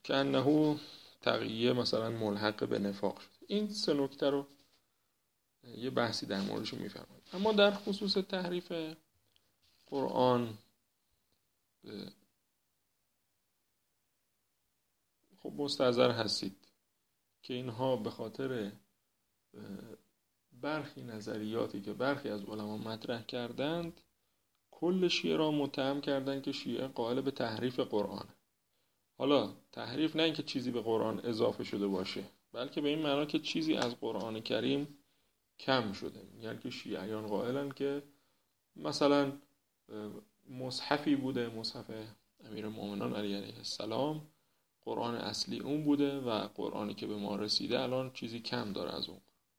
که انه تقیه مثلا ملحق به نفاق شد. این سه نکته رو یه بحثی در موردش میفرمایید. اما در خصوص تحریف قرآن خب مستحضر هستید که اینها به خاطر برخی نظریاتی که برخی از علما مطرح کردند کل شیعه را متهم کردند که شیعه قائل به تحریف قرآن. حالا تحریف نه اینکه چیزی به قرآن اضافه شده باشه، بلکه به این معنا که چیزی از قرآن کریم کم شده. یعنی که شیعیان قائلن که مثلا مصحفی بوده، مصحف امیرالمومنین علی علیه السلام، قرآن اصلی اون بوده و قرآنی که به ما رسیده الان چیزی کم داره از اون.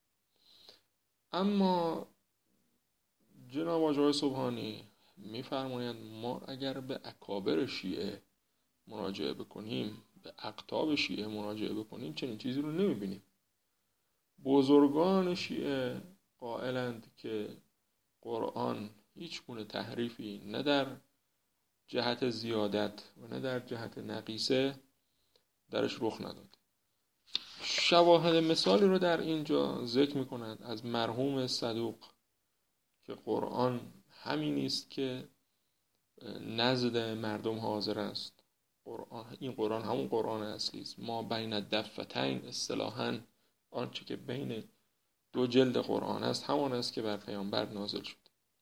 اما جناب آقای سبحانی میفرمایند ما اگر به اکابر شیعه مراجعه بکنیم، به اقطاب شیعه مراجعه بکنیم، چنین چیزی رو نمیبینیم. بزرگان شیعه قائلند که قرآن هیچ گونه تحریفی نه در جهت زیادت و نه در جهت نقیصه درش رخ نداد. شواهد مثالی رو در اینجا ذکر می‌کنند از مرحوم صدوق که قرآن همین است که نزد مردم حاضر است. این قرآن همون قرآن اصلی است. ما بین الدفتین اصطلاحاً آنچه که بین دو جلد قرآن است همان است که بر پیامبر نازل شد.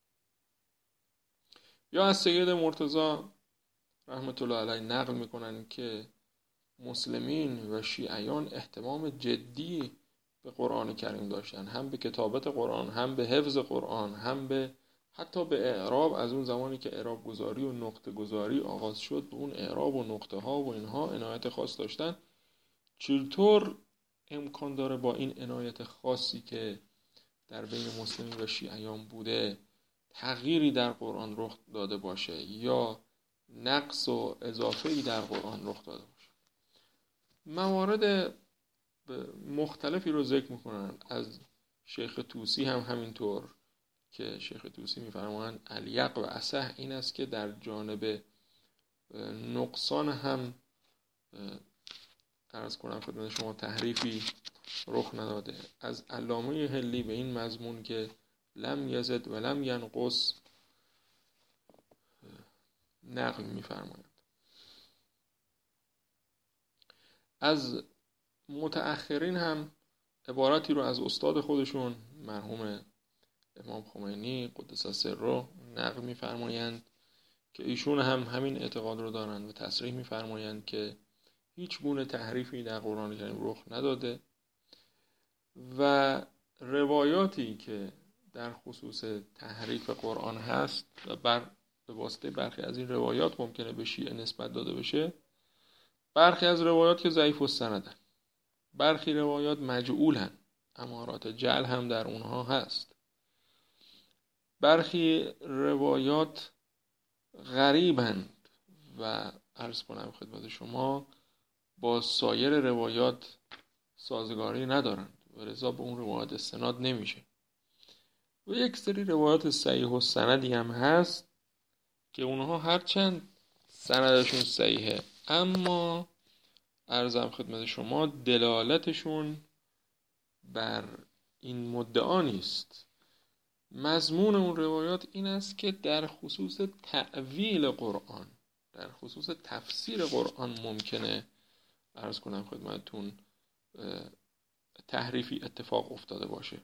یا از سید مرتضی رحمت الله علیه نقل میکنن که مسلمین و شیعیان اهتمام جدی به قرآن کریم داشتن، هم به کتابت قرآن، هم به حفظ قرآن، هم به حتی به اعراب. از اون زمانی که اعراب گذاری و نقطه گذاری آغاز شد به اون اعراب و نقطه ها و اینها عنایت خاص داشتن. چطور امکان داره با این عنایت خاصی که در بین مسلمین و شیعیان بوده تغییری در قرآن رخ داده باشه یا نقص و اضافه‌ای در قرآن رخ داده باشه؟ موارد مختلفی رو ذکر میکنن. از شیخ طوسی هم همینطور که شیخ طوسی میفرمایند الیق و اصح این است که در جانب نقصان هم عرض کنم خدمت شما تحریفی رخ نداده. از علامه حلی به این مضمون که لم یزد و لم ینقص نقل میفرمایند. از متأخرین هم عبارتی رو از استاد خودشون مرحوم امام خمینی قدس سره نقل میفرمایند که ایشون هم همین اعتقاد رو دارند و تصریح میفرمایند که هیچ گونه تحریفی در قرآن کریم رخ نداده و روایاتی که در خصوص تحریف قرآن هست و به واسطه برخی از این روایات ممکنه به شیعه نسبت داده بشه، برخی از روایات که ضعیف السندن، برخی روایات مجعولن، امارات جعل هم در اونها هست، برخی روایات غریبند و عرض کنم خدمت شما با سایر روایات سازگاری ندارند و لذا به اون روایات استناد نمیشه. و یک سری روایات صحیح و سندی هم هست که اونها هرچند سندشون صحیحه اما عرضم خدمت شما دلالتشون بر این مدعا نیست. مضمون اون روایات این است که در خصوص تأویل قرآن، در خصوص تفسیر قرآن ممکنه عرض کنم خدمتتون تحریفی اتفاق افتاده باشه.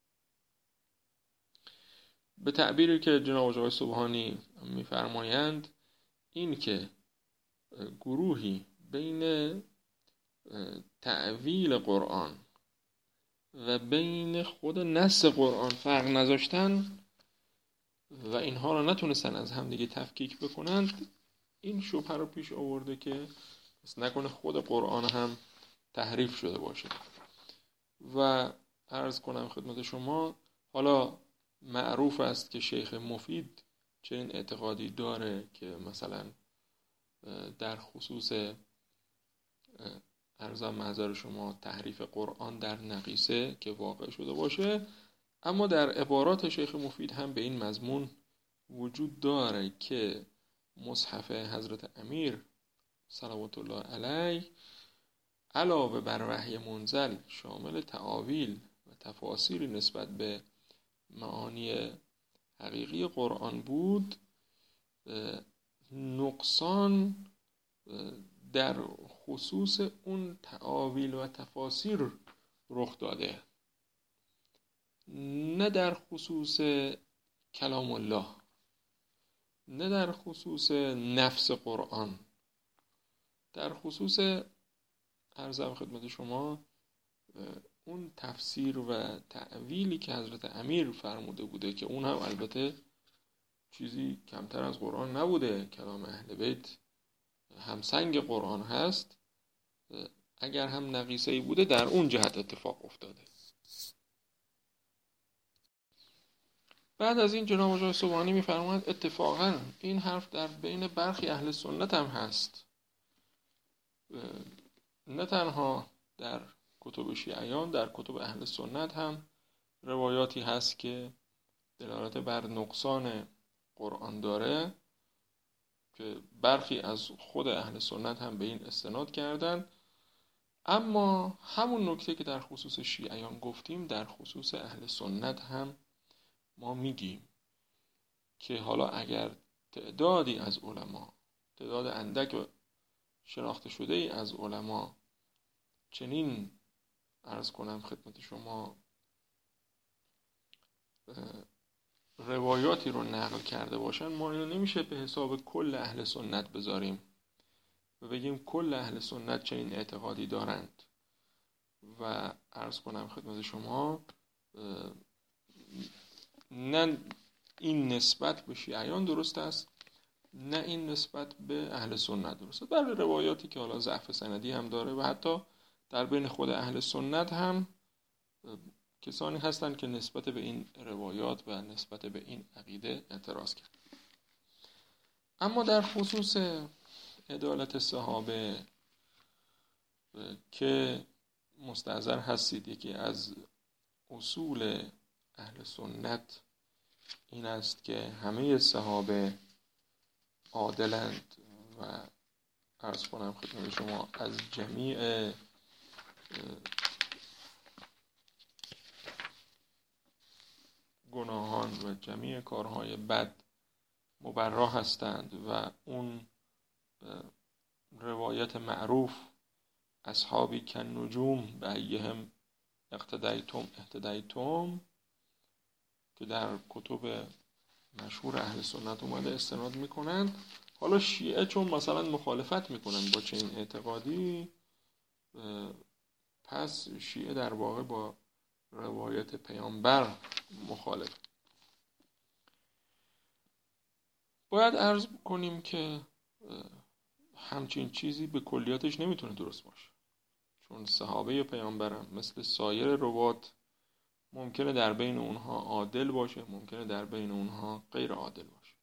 به تعبیری که جناب آقای سبحانی میفرمایند این که گروهی بین تأویل قرآن و بین خود نص قرآن فرق نذاشتن و اینها را نتونستن از هم دیگه تفکیک بکنند، این شبهه رو پیش آورده که پس نکنه خود قرآن هم تحریف شده باشه. و عرض کنم خدمت شما حالا معروف است که شیخ مفید چنین اعتقادی داره که مثلا در خصوص عرضم محضر شما تحریف قرآن در نقیصه که واقع شده باشه، اما در عبارات شیخ مفید هم به این مضمون وجود داره که مصحف حضرت امیر صلوات الله علیه علاوه بر وحی منزل شامل تعاویل و تفاسیری نسبت به معانی حقیقی قرآن بود، نقصان در خصوص اون تعاویل و تفاسیر رخ داده، نه در خصوص کلام الله، نه در خصوص نفس قرآن، در خصوص عرضم خدمت شما اون تفسیر و تعویلی که حضرت امیر فرموده بوده که اون هم البته چیزی کمتر از قرآن نبوده، کلام اهل بیت همسنگ قرآن هست، اگر هم نقیصه‌ای بوده در اون جهت اتفاق افتاده. بعد از این جناب آقای سبحانی می‌فرمایند اتفاقا این حرف در بین برخی اهل سنت هم هست، نه تنها در کتب شیعیان، در کتب اهل سنت هم روایاتی هست که دلالت بر نقصان قرآن داره که برخی از خود اهل سنت هم به این استناد کردن. اما همون نکته که در خصوص شیعیان گفتیم در خصوص اهل سنت هم ما میگیم که حالا اگر تعدادی از علما، تعداد اندک و شناخته شده ای از علما چنین عرض کنم خدمت شما روایاتی رو نقل کرده باشن، ما اینو نمیشه به حساب کل اهل سنت بذاریم و بگیم کل اهل سنت چنین اعتقادی دارند و عرض کنم خدمت شما نه این نسبت به شیعیان درست است، نه این نسبت به اهل سنت درست است. بله روایاتی که حالا ضعف سندی هم داره و حتی در بین خود اهل سنت هم کسانی هستند که نسبت به این روایات و نسبت به این عقیده اعتراض کرد. اما در خصوص عدالت صحابه که مستحضر هستید یکی از اصول اهل سنت این است که همه صحابه عادلند و عرض کنم خدمت شما از جمیع گناهان و جمیع کارهای بد مبرا هستند و اون روایت معروف اصحابی کن نجوم به ایهم اقتدیتم که در کتب مشهور اهل سنت اومده استناد میکنند. حالا شیعه چون مثلا مخالفت میکنند با چنین اعتقادی، پس شیعه در واقع با روایت پیامبر مخالف. باید عرض کنیم که همچین چیزی به کلیاتش نمیتونه درست باشه، چون صحابه پیامبرم مثل سایر روات ممکنه در بین اونها عادل باشه، ممکنه در بین اونها غیر عادل باشه.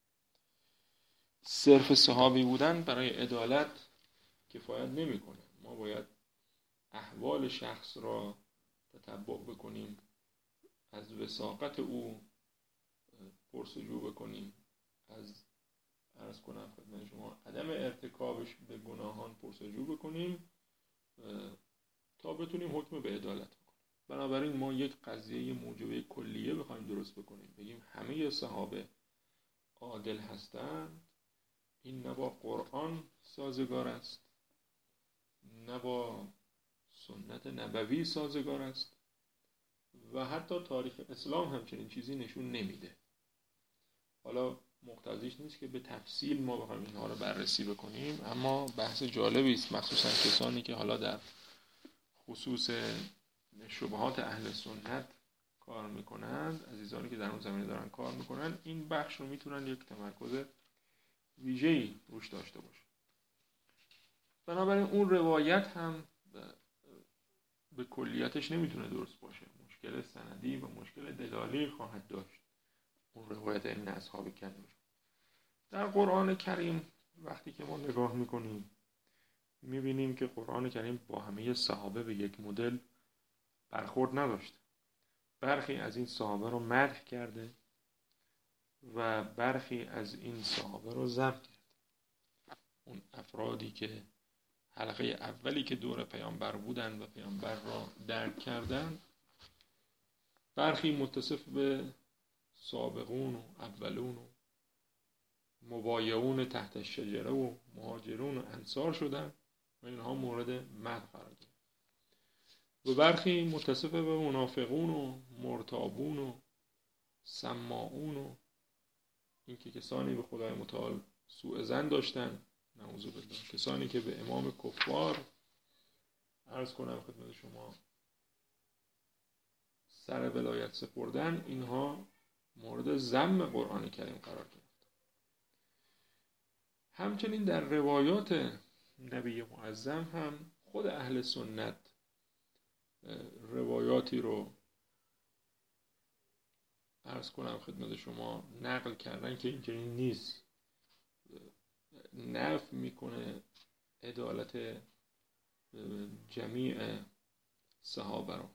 صرف صحابی بودن برای عدالت کفایت نمیکنه. ما باید احوال شخص را تتبع بکنیم، از وثاقت او پرسجو بکنیم، از عرض کنم خدمت شما عدم ارتکابش به گناهان پرسجو بکنیم تا بتونیم حکم به عدالت بکنیم. بنابراین ما یک قضیه موجبه کلیه بخوایم درست بکنیم، بگیم همه صحابه عادل هستند، این نه با قرآن سازگار است، نه با سنت نبوی سازگار است و حتی تاریخ اسلام همچنین چیزی نشون نمیده. حالا مقتضیش نیست که به تفصیل ما بخوایم اینها رو بررسی بکنیم، اما بحث جالبی است، مخصوصا کسانی که حالا در خصوص شبهات اهل سنت کار میکنند، عزیزانی که در اون زمینه دارن کار میکنن، این بخش رو میتونن یک تمرکز ویژه‌ای روش داشته باشن. بنابراین اون روایت هم به کلیتش نمیتونه درست باشه، مشکل سندی و مشکل دلالی خواهد داشت اون روایت این اصحاب کریم. در قرآن کریم وقتی که ما نگاه میکنیم میبینیم که قرآن کریم با همه صحابه به یک مدل برخورد نداشت. برخی از این صحابه رو مدح کرده و برخی از این صحابه رو ذم کرده. اون افرادی که حلقه اولی که دور پیامبر بودن و پیامبر را درک کردن، برخی متصف به سابقون و اولون و مبایعون تحت الشجره و مهاجرون و انصار شدن و اینها مورد مدح قرار گرفتن، و برخی متصف به منافقون و مرتابون و سماعون و اینکه کسانی به خدای متعال سوء ظن داشتن، نعوذ بالله، کسانی که به امام کفار عرض کنم خدمت شما سر ولایت سپردن، اینها مورد ذم قرآن کریم قرار گرفت. همچنین در روایات نبی معظم هم خود اهل سنت روایاتی رو عرض کنم خدمت شما نقل کردن که اینجوری نیست، نفی میکنه عدالت جمیع صحابه رو.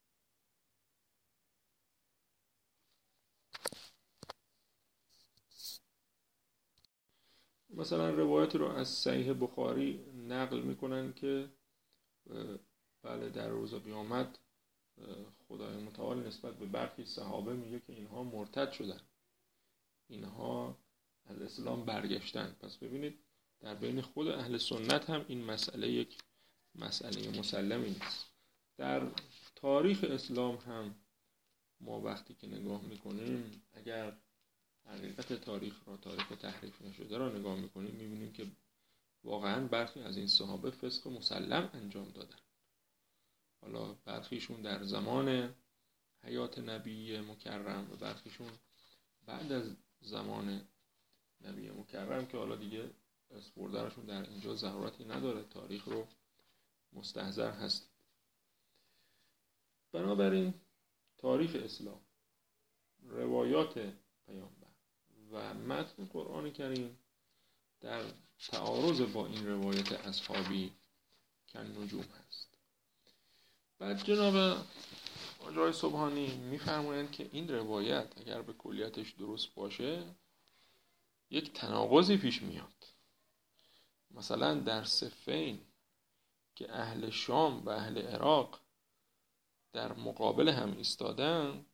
مثلا روایتی رو از صحیح بخاری نقل میکنن که بله در روز قیامت خدای متعال نسبت به برخی صحابه میگه که اینها مرتد شدن، اینها از اسلام برگشتن. پس ببینید در بین خود اهل سنت هم این مسئله یک مسئله مسلمی نیست. در تاریخ اسلام هم ما وقتی که نگاه میکنیم، اگر حقیقت تاریخ را، تاریخ تحریف نشده را نگاه میکنیم، میبینیم که واقعا برخی از این صحابه فسق مسلم انجام دادن. حالا برخیشون در زمان حیات نبی مکرم و برخیشون بعد از زمان نبی مکرم که حالا دیگه اسپردرشون در اینجا ضرورتی نداره، تاریخ رو مستحضر هست. بنابراین تاریخ اسلام، روایات پیامبر و متن قرآن کریم در تعارض با این روایت اصحابی کن نجوم هست. بعد جناب آقای سبحانی میفرمایند که این روایت اگر به کلیتش درست باشه یک تناقضی پیش میاد. مثلا در صفین که اهل شام و اهل عراق در مقابل هم ایستادند،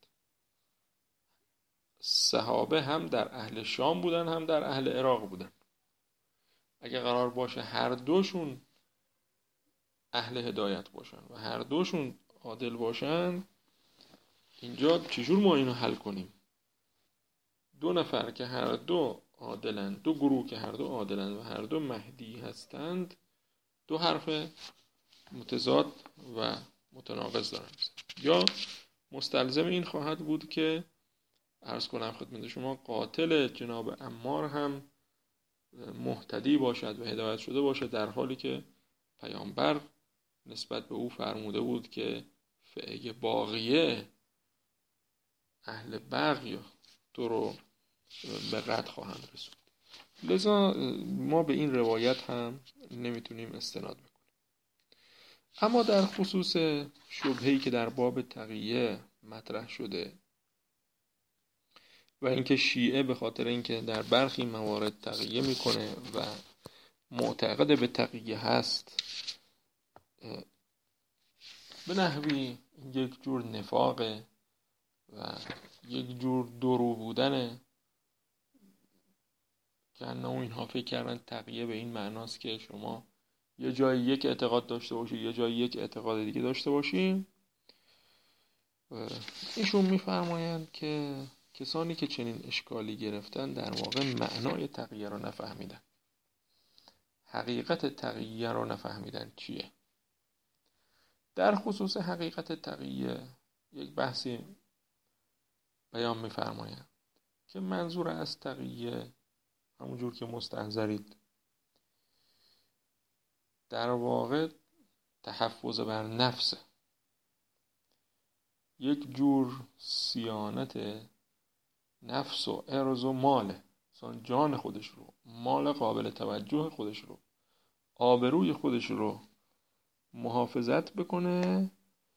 صحابه هم در اهل شام بودن هم در اهل عراق بودن. اگه قرار باشه هر دوشون اهل هدایت باشن و هر دوشون عادل باشن، اینجا چجور ما اینو حل کنیم؟ دو نفر که هر دو عادلند، دو گروه که هر دو عادلند و هر دو مهدی هستند، دو حرف متضاد و متناقض دارن. یا مستلزم این خواهد بود که عرض کنم خدمت شما قاتل جناب عمار هم مهتدی باشد و هدایت شده باشد، در حالی که پیامبر نسبت به او فرموده بود که فعه باقیه اهل بغی تو رو به رد خواهند رسوند. لذا ما به این روایت هم نمیتونیم استناد بکنیم. اما در خصوص شبهه‌ای که در باب تقیه مطرح شده و اینکه شیعه به خاطر اینکه در برخی موارد تقیه میکنه و معتقد به تقیه هست، به نحوی یک جور نفاقه و یک جور درو بودنه که اینها فکر کردن تقیه به این معناست که شما یه جایی یک اعتقاد داشته باشی، یه جایی یک اعتقاد دیگه داشته باشی. ایشون میفرمایند که کسانی که چنین اشکالی گرفتن در واقع معنای تقیه رو نفهمیدن، حقیقت تقیه رو نفهمیدن چیه. در خصوص حقیقت تقیه یک بحثی بیان میفرمایند که منظور از تقیه همونجور که مستحضرید در واقع تحفظ بر نفسه، یک جور صیانت نفس و عرض و ماله، مثلا جان خودش رو، مال قابل توجه خودش رو، آبروی خودش رو محافظت بکنه.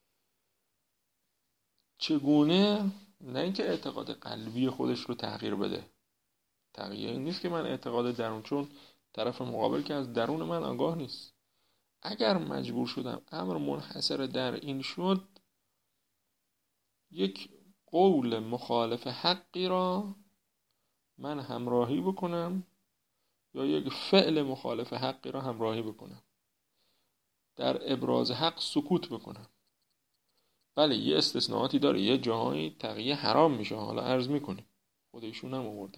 چگونه؟ نه اینکه اعتقاد قلبی خودش رو تغییر بده. تغییر این نیست که من اعتقاد درون، چون طرف مقابل که از درون من آگاه نیست. اگر مجبور شدم امر منحصر در این شد، یک قول مخالف حقی را من همراهی بکنم یا یک فعل مخالف حقی را همراهی بکنم، در ابراز حق سکوت بکنم. بله یه استثناءاتی داره، یه جاهایی تقیه حرام میشه، حالا عرض میکنیم، خود ایشون هم آوردن،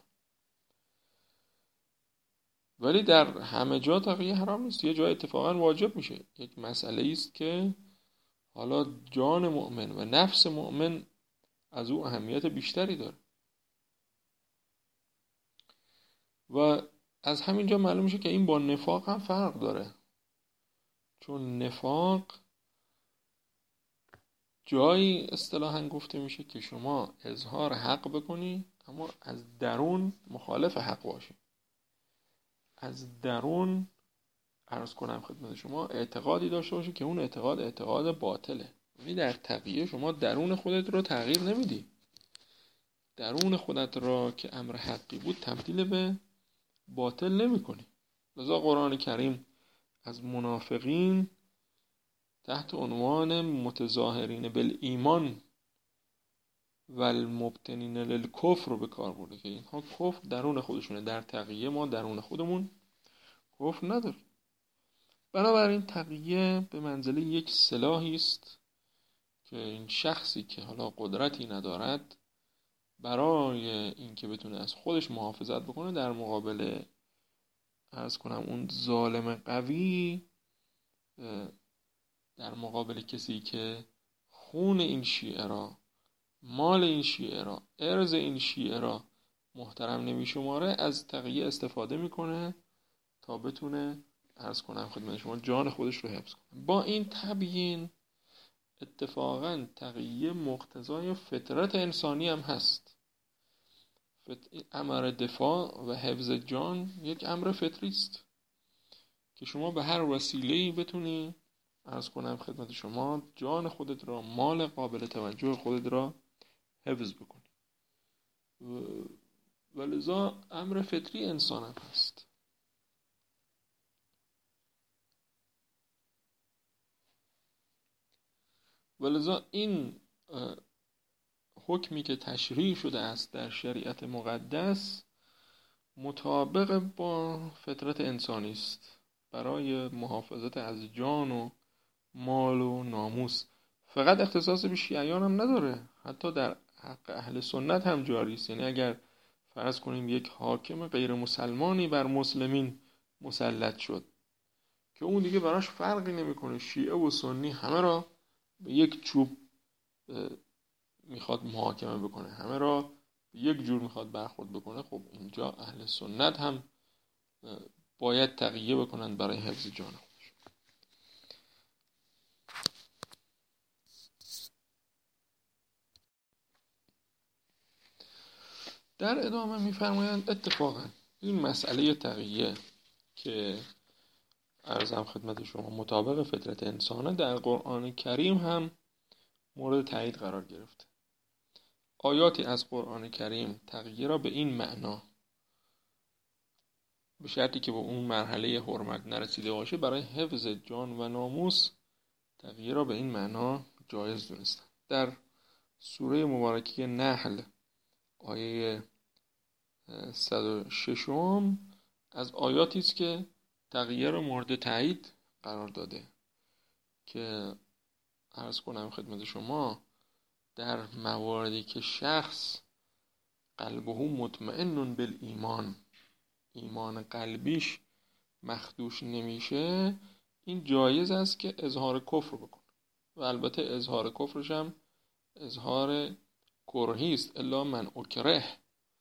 ولی در همه جا تقیه حرام نیست. یه جای اتفاقا واجب میشه. یک مسئله است که حالا جان مؤمن و نفس مؤمن از او اهمیت بیشتری داره و از همینجا معلوم میشه که این با نفاق هم فرق داره. چون نفاق جایی اصطلاحاً گفته میشه که شما اظهار حق بکنی اما از درون مخالف حق باشی، از درون عرض کنم خدمت شما اعتقادی داشته باشی که اون اعتقاد باطله. یعنی در تقیه شما درون خودت رو تغییر نمیدی، درون خودت را که امر حقی بود تبدیل به باطل نمی کنی. لذا قرآن کریم از منافقین تحت عنوان متظاهرین بالایمان و المبطنین للکفر رو به کار برده که اینها کفر درون خودشونه. در تقیه ما درون خودمون کفر نداریم. بنابراین تقیه به منزله یک سلاحی است که این شخصی که حالا قدرتی ندارد برای اینکه بتونه از خودش محافظت بکنه در مقابل عرض کنم اون ظالم قوی، در مقابل کسی که خون این شیعه را، مال این شیعه را، ارز این شیعه را محترم نمیشماره، از تقیه استفاده میکنه تا بتونه عرض کنم خدمت شما جان خودش رو حفظ کنه. با این تبیین اتفاقا تقیه مقتضای فطرت انسانی هم هست. امر دفاع و حفظ جان یک امر فطری است که شما به هر وسیله‌ای بتونی عرض کنم خدمت شما جان خودت را، مال قابل توجه خودت را حفظ بکنی. ولذا امر فطری انسان هم هست. ولذا این حکمی که تشریع شده است در شریعت مقدس مطابق با فطرت انسانی است برای محافظت از جان و مال و ناموس. فقط اختصاص به شیعیان هم نداره، حتی در حق اهل سنت هم جاری است. یعنی اگر فرض کنیم یک حاکم غیر مسلمانی بر مسلمین مسلط شد که اون دیگه براش فرقی نمیکنه، شیعه و سنی همه را به یک چوب میخواد محاکمه بکنه، همه را به یک جور میخواد برخورد بکنه، خب اینجا اهل سنت هم باید تقیه بکنن برای حفظ جان خودش. در ادامه میفرمایند اتفاقا این مسئله تقیه که عرضم خدمت شما مطابق فطرت انسانه در قرآن کریم هم مورد تایید قرار گرفته. آیاتی از قرآن کریم تقیه را به این معنا، به شرطی که به اون مرحله حرمت نرسیده باشه، برای حفظ جان و ناموس تقیه را به این معنا جایز دونستن. در سوره مبارکه نحل آیه 106 از آیاتی است که تقیه را مورد تایید قرار داده که عرض کنم خدمت شما در مواردی که شخص قلبه مطمئن بالایمان، ایمان قلبیش مخدوش نمیشه، این جایز است که اظهار کفر بکنه و البته اظهار کفرش هم اظهار کرهی است، الا من اکره،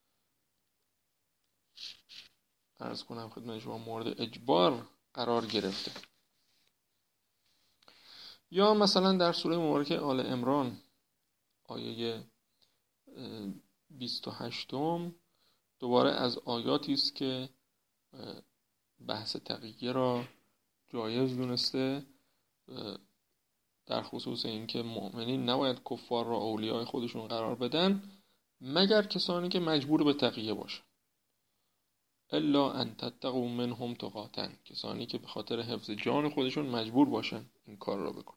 عرض کنم خدمت شما مورد اجبار قرار گرفته. یا مثلا در سوره مبارکه آل عمران آیه 28 دوباره از آیاتی است که بحث تقیه را جایز دونسته، در خصوص اینکه مؤمنین نباید کفار را اولیای خودشون قرار بدن مگر کسانی که مجبور به تقیه باشن. الا ان تتقوا منهم تقاتا، کسانی که به خاطر حفظ جان خودشون مجبور باشن این کار را بکنن.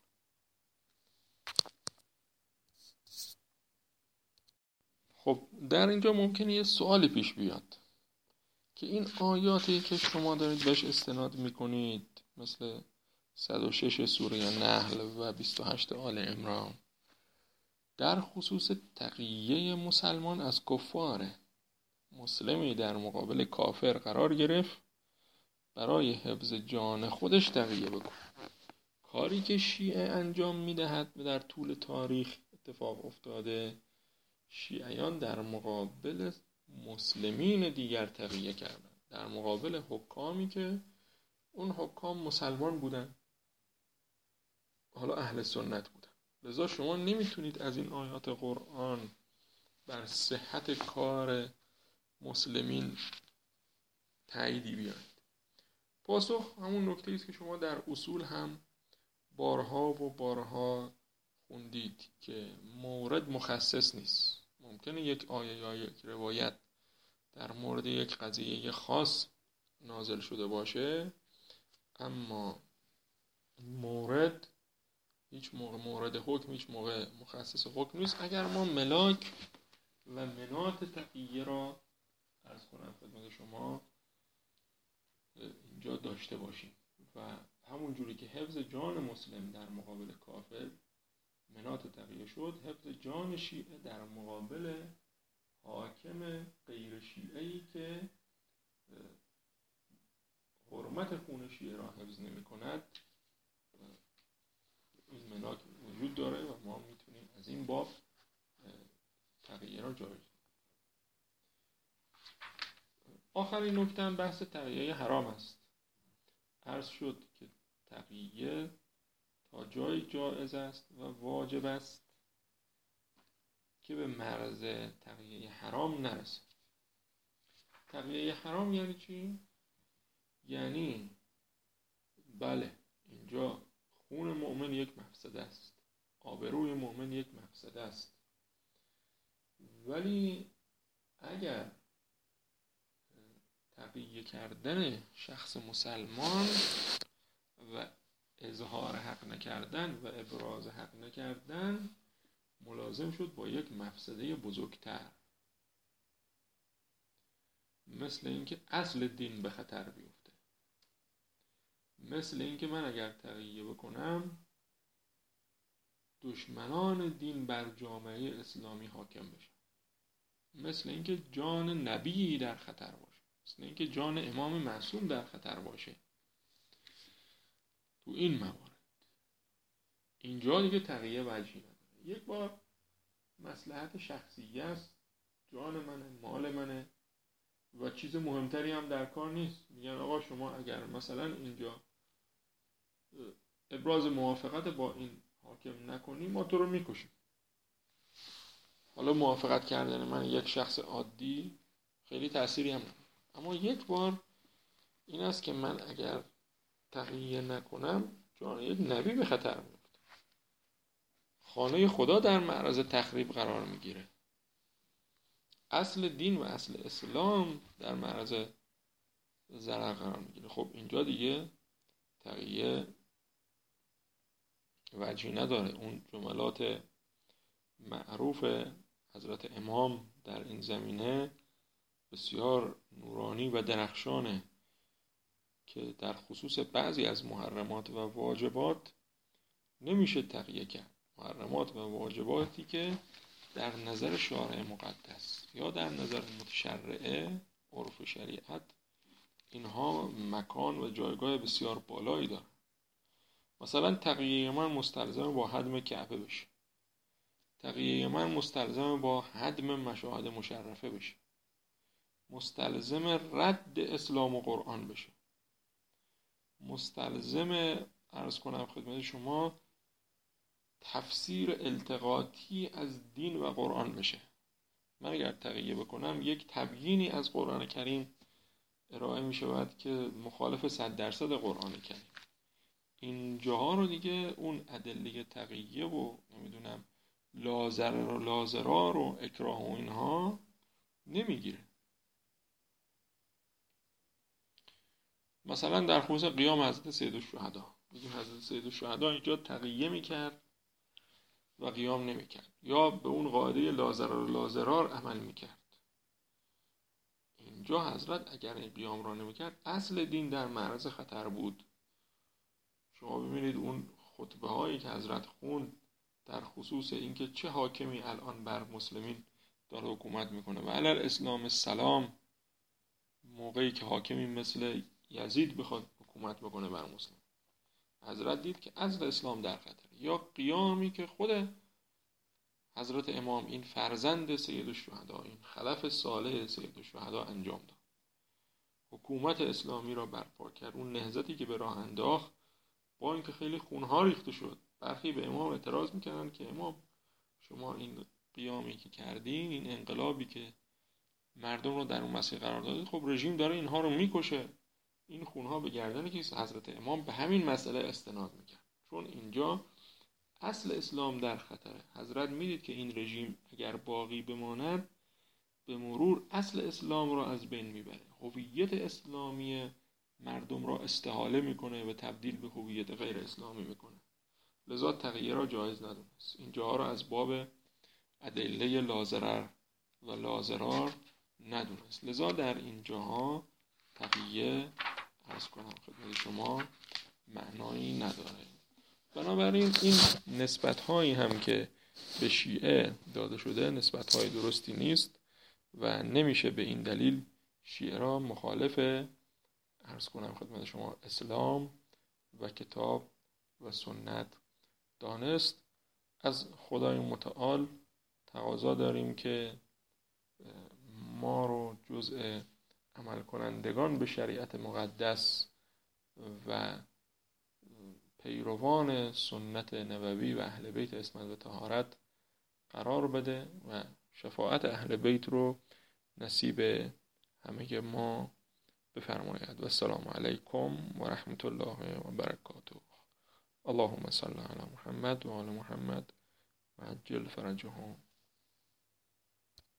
خب در اینجا ممکنه یه سوالی پیش بیاد که این آیاتی که شما دارید بهش استناد میکنید، مثل 106 سوره نحل و 28 آل عمران، در خصوص تقیه مسلمان از کفاره. مسلمی در مقابل کافر قرار گرفت، برای حفظ جان خودش تقیه بکن. کاری که شیعه انجام میدهد و در طول تاریخ اتفاق افتاده، شیعیان در مقابل مسلمین دیگر تقیه کردن، در مقابل حکامی که اون حکام مسلمان بودن، حالا اهل سنت بودن. لذا شما نمیتونید از این آیات قرآن بر صحت کار مسلمین تاییدی بیارید. پاسخ همون نکته است که شما در اصول هم بارها و بارها خوندید که مورد مخصص نیست. ممکنه یک آیه یا یک روایت در مورد یک قضیه خاص نازل شده باشه، اما مورد هیچ موقع مورد حکم، هیچ موقع مخصص حکم نیست. اگر ما ملاک و منات تقیه را عرض کنم خدمت شما اینجا داشته باشیم و همون جوری که حفظ جان مسلم در مقابل کافر منات تقیه شد، حفظ جان شیعه در مقابل حاکم غیر شیعه‌ای که حرمت خون شیعه را حفظ نمی کند، این منات وجود داره و ما میتونیم از این باب تقیه را جایز. آخرین نکته بحث تقیه حرام است. عرض شد که تقیه تا جای جایز است و واجب است که به مرز تقیه حرام نرسه. تقیه حرام یعنی چی؟ یعنی بله اینجا خون مؤمن یک مفسده است، آبروی مؤمن یک مفسده است، ولی اگر تقیه کردن شخص مسلمان و اظهار حق نکردن و ابراز حق نکردن ملازم شد با یک مفسده بزرگتر، مثل اینکه اصل دین به خطر بیفته، مثل اینکه من اگر تقیه بکنم دشمنان دین بر جامعه اسلامی حاکم بشن، مثل اینکه جان نبی در خطر باشه، مثل اینکه جان امام معصوم در خطر باشه. تو این موارد اینجا دیگه تقیه وجهی نداره. یک بار مصلحت شخصی است، جان منه، مال منه و چیز مهمتری هم در کار نیست، میگن آقا شما اگر مثلا اینجا ابراز موافقت با این حاکم نکنی ما تو رو میکشیم. حالا موافقت کردن من یک شخص عادی خیلی تأثیری هم نداره، اما یک بار این است که من اگر تقیه نکنم جان یک نبی به خطر میفته، خانه خدا در معرض تخریب قرار میگیره، اصل دین و اصل اسلام در معرض ضرر قرار میگیره. خب اینجا دیگه تقیه وجهی نداره. اون جملات معروف حضرت امام در این زمینه بسیار نورانی و درخشانه که در خصوص بعضی از محرمات و واجبات نمیشه تقیه کرد. محرمات و واجباتی که در نظر شارع مقدس یا در نظر متشرعه عرف شریعت اینها مکان و جایگاه بسیار بالایی دارن. مثلا تقیه من مستلزم با هدم کعبه بشه، تقیه من مستلزم با هدم مشاهد مشرفه بشه، مستلزم رد اسلام و قرآن بشه، مستلزم عرض کنم خدمت شما تفسیر التقاطی از دین و قرآن بشه. من اگر تقیه بکنم یک تبیینی از قرآن کریم ارائه می شود که مخالف 100% قرآن کریم. این جاها رو دیگه اون ادله تقیه و نمیدونم لازرار و اکراه و اینها نمیگیره. مثلا در خصوص قیام حضرت سید الشهدا، میگیم حضرت سید الشهدا اینجا تقیه میکرد و قیام نمیکرد، یا به اون قاعده لا ضرر لا ضرار عمل میکرد. اینجا حضرت اگر این قیام را نمیکرد اصل دین در معرض خطر بود. شما ببینید اون خطبه هایی که حضرت خوند در خصوص اینکه چه حاکمی الان بر مسلمین داره حکومت میکنه و علی الاسلام السلام، موقعی که حاکمی مثل یزید بخواد حکومت بکنه بر مسلم، حضرت دید که اصل اسلام در خطر. یا قیامی که خود حضرت امام، این فرزند سید الشهدا، این خلف صالح سید الشهدا انجام داد، حکومت اسلامی را برپا کرد. اون نهضتی که به راه انداخت با اینکه خیلی خونها ریخته شد، برخی به امام اعتراض میکردن که امام شما این قیامی که کردین، این انقلابی که مردم رو در اون مسیر قرار دادید، خب رژیم داره اینها رو میکشه، این خونها به گردن کیست؟ حضرت امام به همین مسئله استناد میکرد، چون اینجا اصل اسلام در خطره. حضرت میدید که این رژیم اگر باقی بماند به مرور اصل اسلام را از بین میبره، هویت اسلامی مردم را استحاله میکنه و تبدیل به هویت غیر اسلامی میکنه. لذا تغییر را جایز ندونست. اینجاها را از باب ادله لا ضرر و لا ضرار ندونست. لذا در اینجاها تغییر عرض کنم خدمت شما معنایی نداره. بنابراین این نسبت هایی هم که به شیعه داده شده نسبت های درستی نیست و نمیشه به این دلیل شیعه را مخالف عرض کنم خدمت شما اسلام و کتاب و سنت دانست. از خدای متعال تقاضا داریم که ما رو جزء عمل کنندگان به شریعت مقدس و پیروان سنت نبوی و اهل بیت عصمت و طهارت قرار بده و شفاعت اهل بیت رو نصیب همه ما بفرماید. و السلام علیکم و رحمت الله و برکاته. اللهم صل علی محمد و آل محمد و عجل فرجهم.